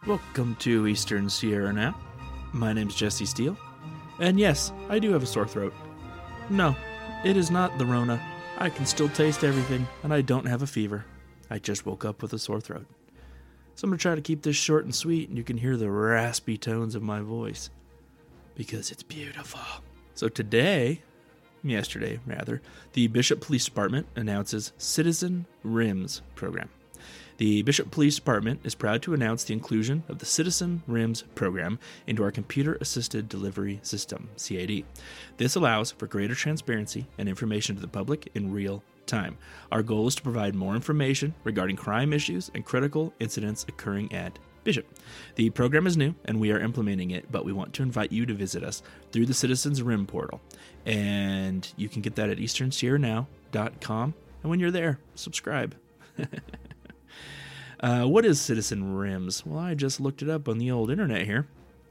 Welcome to Eastern Sierra now. My name's Jesse Steele. And yes, I do have a sore throat. No, it is not the Rona. I can still taste everything, and I don't have a fever. I just woke up with a sore throat. So I'm going to try to keep this short and sweet, and you can hear the raspy tones of my voice. Because it's beautiful. So yesterday, the Bishop Police Department announces Citizen RIMS program. The Bishop Police Department is proud to announce the inclusion of the Citizen RIMS program into our Computer Assisted Delivery System, CAD. This allows for greater transparency and information to the public in real time. Our goal is to provide more information regarding crime issues and critical incidents occurring at Bishop. The program is new and we are implementing it, but we want to invite you to visit us through the Citizens RIM portal. And you can get that at easternsierranow.com. And when you're there, subscribe. What is Citizen RIMS? Well, I just looked it up on the old internet here.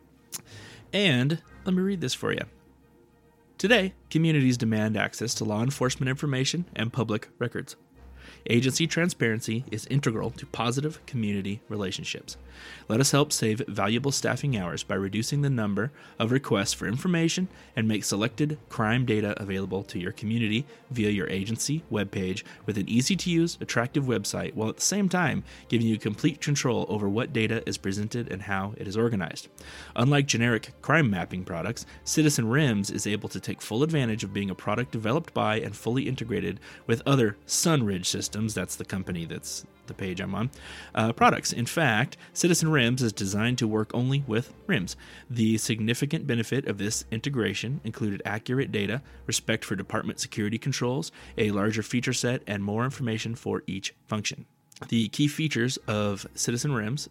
And let me read this for you. Today, communities demand access to law enforcement information and public records. Agency transparency is integral to positive community relationships. Let us help save valuable staffing hours by reducing the number of requests for information and make selected crime data available to your community via your agency webpage with an easy-to-use, attractive website, while at the same time giving you complete control over what data is presented and how it is organized. Unlike generic crime mapping products, Citizen RIMS is able to take full advantage of being a product developed by and fully integrated with other Sunridge systems. That's the company that's the page I'm on. Products. In fact, Citizen RIMS is designed to work only with RIMS. The significant benefit of this integration included accurate data, respect for department security controls, a larger feature set, and more information for each function. The key features of Citizen RIMS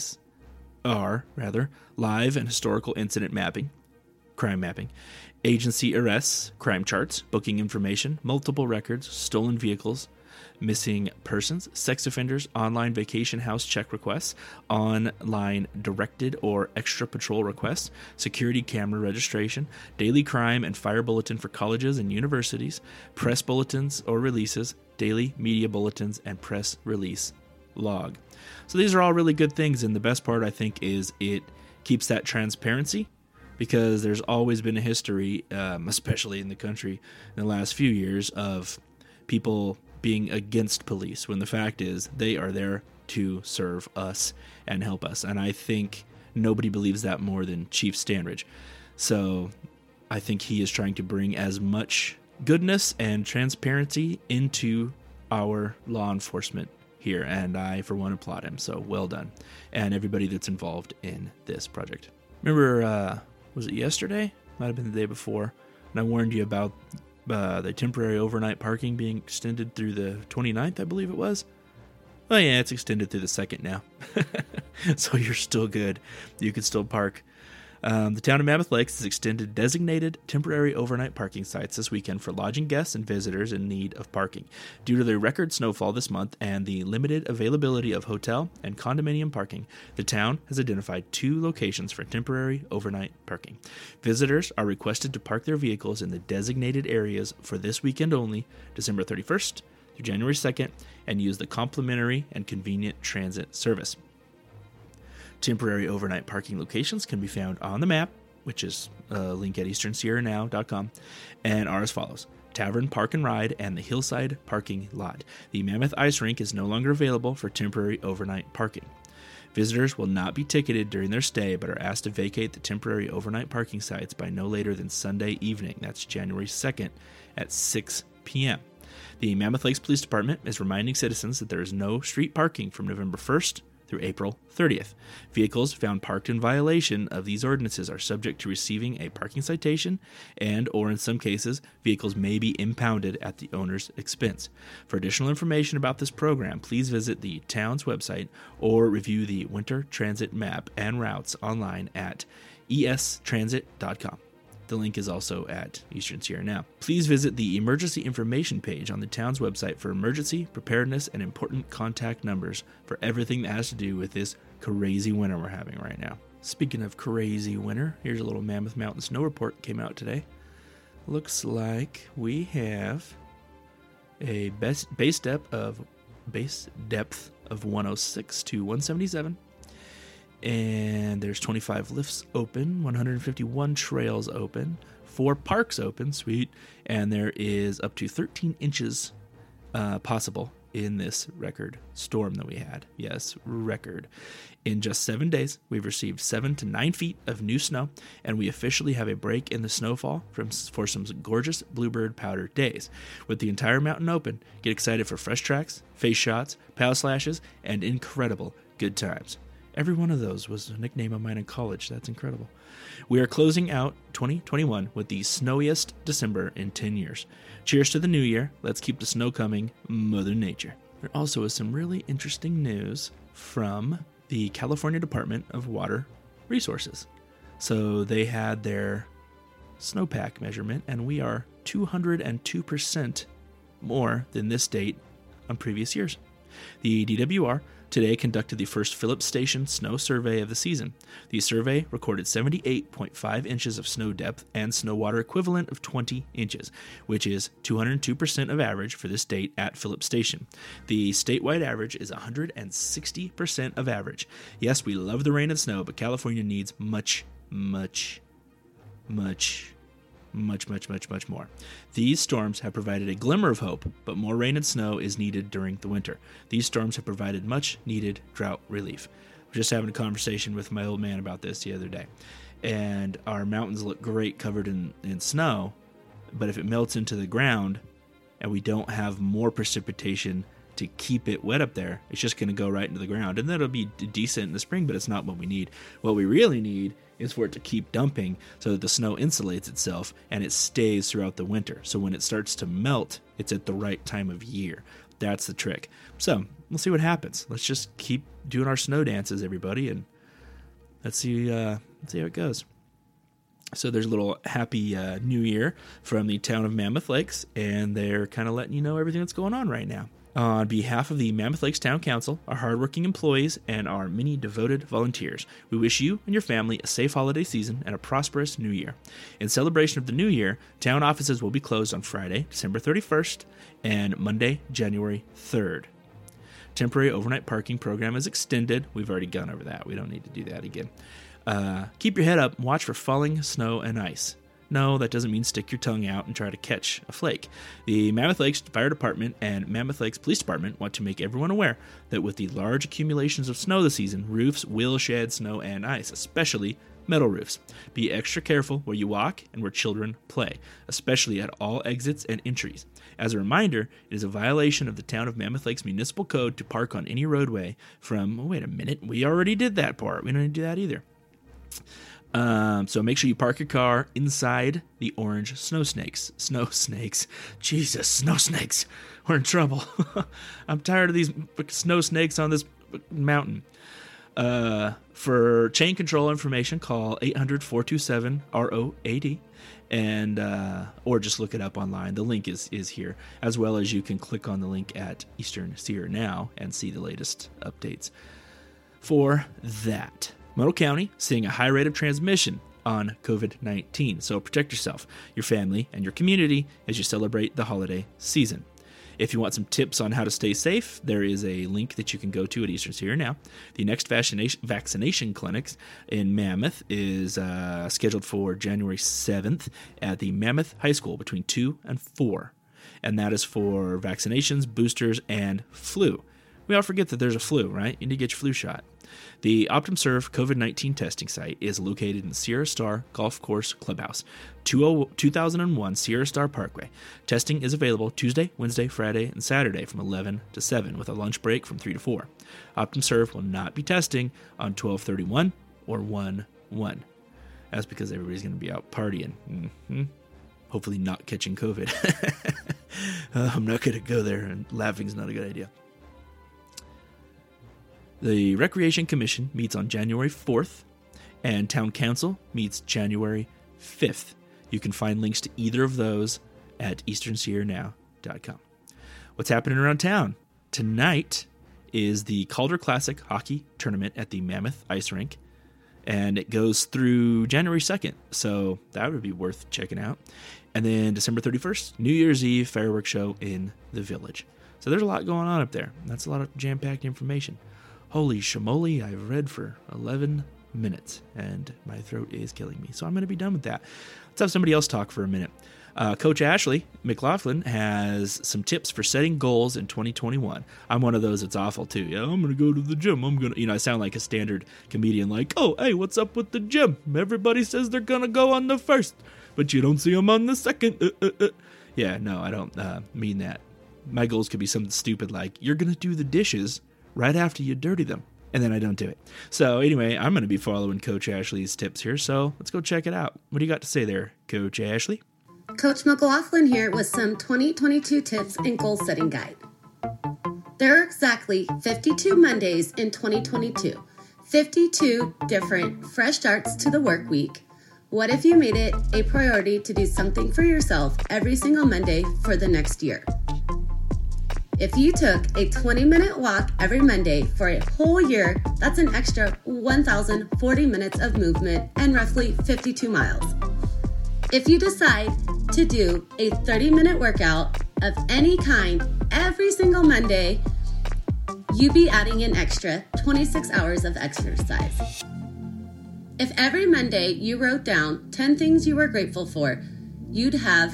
are live and historical incident mapping, crime mapping, agency arrests, crime charts, booking information, multiple records, stolen vehicles, missing persons, sex offenders, online vacation house check requests, online directed or extra patrol requests, security camera registration, daily crime and fire bulletin for colleges and universities, press bulletins or releases, daily media bulletins, and press release log. So these are all really good things, and the best part, I think, is it keeps that transparency, because there's always been a history, especially in the country in the last few years, of people being against police, when the fact is they are there to serve us and help us. And I think nobody believes that more than Chief Standridge. So I think he is trying to bring as much goodness and transparency into our law enforcement here, and I, for one, applaud him. So well done. And everybody that's involved in this project. Remember, was it yesterday? Might have been the day before. And I warned you about the temporary overnight parking being extended through the 29th, I believe it was. Oh yeah, it's extended through the 2nd now. So you're still good. You can still park. The town of Mammoth Lakes has extended designated temporary overnight parking sites this weekend for lodging guests and visitors in need of parking. Due to the record snowfall this month and the limited availability of hotel and condominium parking, the town has identified 2 locations for temporary overnight parking. Visitors are requested to park their vehicles in the designated areas for this weekend only, December 31st through January 2nd, and use the complimentary and convenient transit service. Temporary overnight parking locations can be found on the map, which is a link at easternsierranow.com, and are as follows: Tavern Park and Ride and the Hillside Parking Lot. The Mammoth Ice Rink is no longer available for temporary overnight parking. Visitors will not be ticketed during their stay, but are asked to vacate the temporary overnight parking sites by no later than Sunday evening, that's January 2nd, at 6 p.m. The Mammoth Lakes Police Department is reminding citizens that there is no street parking from November 1st through April 30th. Vehicles found parked in violation of these ordinances are subject to receiving a parking citation, and, or in some cases, vehicles may be impounded at the owner's expense. For additional information about this program, please visit the town's website or review the winter transit map and routes online at estransit.com. The link is also at Eastern Sierra Now. Please visit the emergency information page on the town's website for emergency, preparedness, and important contact numbers for everything that has to do with this crazy winter we're having right now. Speaking of crazy winter, here's a little Mammoth Mountain snow report came out today. Looks like we have a base depth of 106 to 177. And there's 25 lifts open, 151 trails open, 4 parks open, sweet, and there is up to 13 inches possible in this record storm that we had. Yes, record. In just 7 days, we've received 7 to 9 feet of new snow, and we officially have a break in the snowfall for some gorgeous bluebird powder days. With the entire mountain open, get excited for fresh tracks, face shots, pow slashes, and incredible good times. Every one of those was a nickname of mine in college. That's incredible. We are closing out 2021 with the snowiest December in 10 years. Cheers to the new year. Let's keep the snow coming, Mother Nature. There also is some really interesting news from the California Department of Water Resources. So they had their snowpack measurement, and we are 202% more than this date on previous years. The DWR today conducted the first Phillips Station snow survey of the season. The survey recorded 78.5 inches of snow depth and snow water equivalent of 20 inches, which is 202% of average for this date at Phillips Station. The statewide average is 160% of average. Yes, we love the rain and snow, but California needs much more. These storms have provided a glimmer of hope, but more rain and snow is needed during the winter. These storms have provided much needed drought relief. I was just having a conversation with my old man about this the other day, and our mountains look great covered in snow, but if it melts into the ground and we don't have more precipitation to keep it wet up there, it's just going to go right into the ground, and that'll be decent in the spring, but it's not what we need. What we really need is for it to keep dumping so that the snow insulates itself and it stays throughout the winter. So when it starts to melt, it's at the right time of year. That's the trick. So we'll see what happens. Let's just keep doing our snow dances, everybody, and let's see how it goes. So there's a little happy new year from the town of Mammoth Lakes, and they're kind of letting you know everything that's going on right now. On behalf of the Mammoth Lakes Town Council, our hardworking employees, and our many devoted volunteers, we wish you and your family a safe holiday season and a prosperous new year. In celebration of the new year, town offices will be closed on Friday, December 31st, and Monday, January 3rd. Temporary overnight parking program is extended. We've already gone over that. We don't need to do that again. Keep your head up and watch for falling snow and ice. No, that doesn't mean stick your tongue out and try to catch a flake. The Mammoth Lakes Fire Department and Mammoth Lakes Police Department want to make everyone aware that with the large accumulations of snow this season, roofs will shed snow and ice, especially metal roofs. Be extra careful where you walk and where children play, especially at all exits and entries. As a reminder, it is a violation of the Town of Mammoth Lakes Municipal Code to park on any roadway from, wait a minute, we already did that part. We don't need to do that either. So make sure you park your car inside the orange snow snakes. Snow snakes. Jesus, snow snakes. We're in trouble. I'm tired of these snow snakes on this mountain. For chain control information, call 800-427-ROAD and or just look it up online. The link is here, as well as you can click on the link at Eastern Seer Now and see the latest updates for that. Monroe County seeing a high rate of transmission on COVID-19, so protect yourself, your family, and your community as you celebrate the holiday season. If you want some tips on how to stay safe, there is a link that you can go to at Eastern Seer Now. The next vaccination clinics in Mammoth is scheduled for January 7th at the Mammoth High School between 2 and 4, and that is for vaccinations, boosters, and flu. We all forget that there's a flu, right? You need to get your flu shot. The OptumServe COVID-19 testing site is located in Sierra Star Golf Course Clubhouse, 2001 Sierra Star Parkway. Testing is available Tuesday, Wednesday, Friday, and Saturday from 11 to 7 with a lunch break from 3 to 4. OptumServe will not be testing on 12/31 or 1/1. That's because everybody's going to be out partying. Hopefully not catching COVID. I'm not going to go there, and laughing's not a good idea. The Recreation Commission meets on January 4th, and Town Council meets January 5th. You can find links to either of those at easternseernow.com. What's happening around town? Tonight is the Calder Classic Hockey Tournament at the Mammoth Ice Rink, and it goes through January 2nd, so that would be worth checking out. And then December 31st, New Year's Eve fireworks show in the village. So there's a lot going on up there. That's a lot of jam-packed information. Holy shamoly, I've read for 11 minutes and my throat is killing me. So I'm going to be done with that. Let's have somebody else talk for a minute. Coach Ashley McLaughlin has some tips for setting goals in 2021. I'm one of those that's awful too. Yeah, I'm going to go to the gym. I sound like a standard comedian like, oh, hey, what's up with the gym? Everybody says they're going to go on the 1st, but you don't see them on the 2nd. Yeah, no, I don't mean that. My goals could be something stupid like, you're going to do the dishes right after you dirty them. And then I don't do it. So anyway, I'm going to be following Coach Ashley's tips here. So let's go check it out. What do you got to say there, Coach Ashley? Coach McLaughlin here with some 2022 tips and goal setting guide. There are exactly 52 Mondays in 2022. 52 different fresh starts to the work week. What if you made it a priority to do something for yourself every single Monday for the next year? If you took a 20-minute walk every Monday for a whole year, that's an extra 1,040 minutes of movement and roughly 52 miles. If you decide to do a 30-minute workout of any kind every single Monday, you'd be adding an extra 26 hours of exercise. If every Monday you wrote down 10 things you were grateful for, you'd have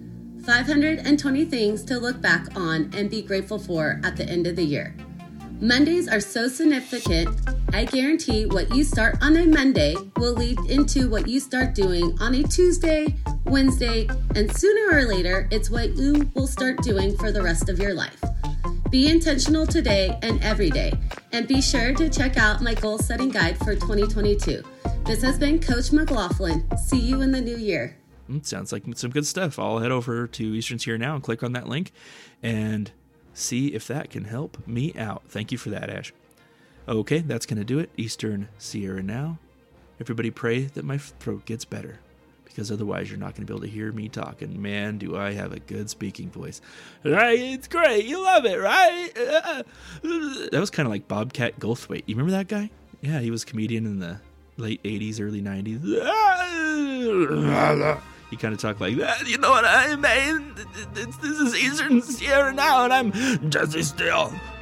520 things to look back on and be grateful for at the end of the year. Mondays are so significant, I guarantee what you start on a Monday will lead into what you start doing on a Tuesday, Wednesday, and sooner or later, it's what you will start doing for the rest of your life. Be intentional today and every day, and be sure to check out my goal setting guide for 2022. This has been Coach McLaughlin. See you in the new year. Sounds like some good stuff. I'll head over to Eastern's Here Now and click on that link and see if that can help me out. Thank you for that, Ash. Okay, that's going to do it. Eastern Sierra Now. Everybody pray that my throat gets better, because otherwise you're not going to be able to hear me talk. And man, do I have a good speaking voice. Right? It's great. You love it, right? That was kind of like Bobcat Goldthwait. You remember that guy? Yeah, he was a comedian in the late 80s, early 90s. He kind of talked like that. You know what I mean? This is Eastern Sierra Now, and I'm Jesse Steele.